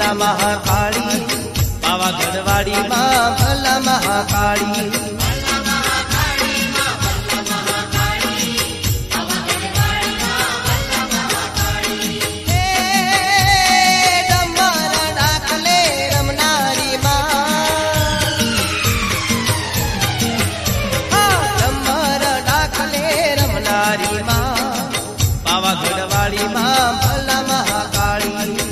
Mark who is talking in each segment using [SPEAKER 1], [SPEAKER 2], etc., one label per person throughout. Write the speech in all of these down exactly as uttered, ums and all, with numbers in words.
[SPEAKER 1] भला महाकाली पावागढ़वाड़ी माँ भला महाकाली। पावागढ़वाड़ी माँ भला महाकाली।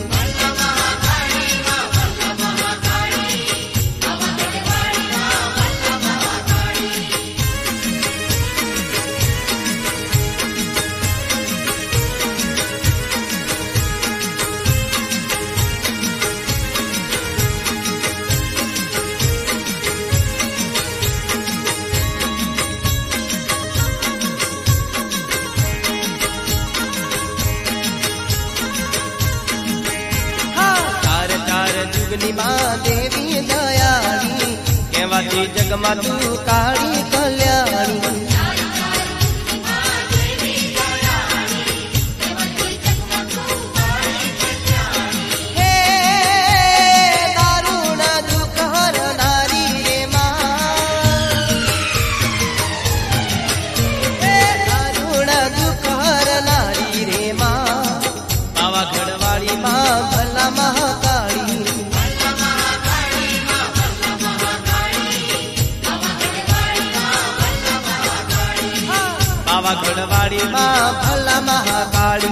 [SPEAKER 1] जुगनी माँ देवी दयाली कहवाती जग माँ तू काली कल्याणी। हे दारुण दुख हर नारी रे माँ, हे दारुण दुख हर नारी रे माँ। पावागढ़वाड़ी माँ भला महाकाली। पावागढ़वाड़ी माँ भला महाकाली।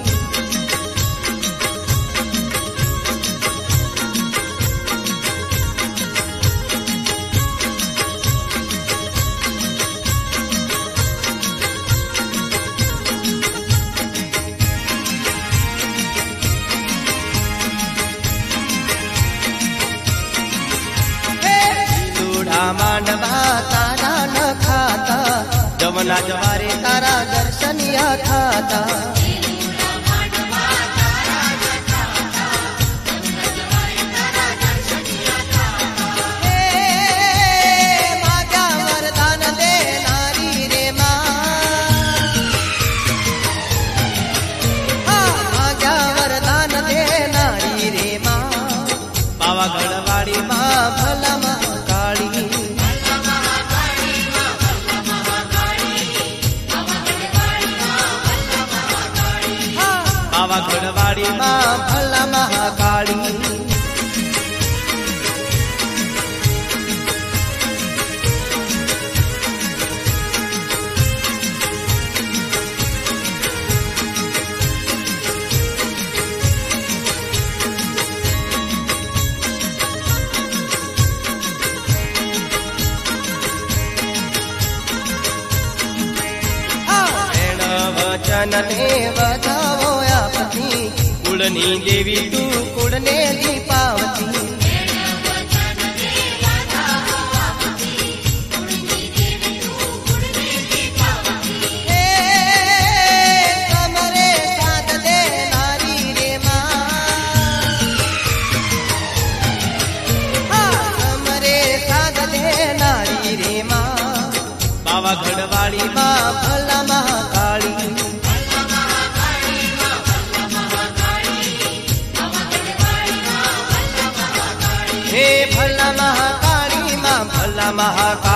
[SPEAKER 1] मांडवा तारा न खाता जवना जवारे तारा दर्शनिया खाता। हे मागा वरदान दे नारी रे माँ, हाँ मागा वरदान दे नारी रे माँ। पावागढ़वाड़ी माँ भला महाकाली। पावागढ़वाड़ी माँ भला महाकाली। वचन ने बधावो आपती कुलनी देवी तू कुलने दी पावती। हे कमरे साथ दे नारी रे माँ, हाँ कमरे साथ दे नारी रे माँ। पावागढ़वाड़ी माँ भला महाकाली। हे भला महाकाली माँ भला महाकाली।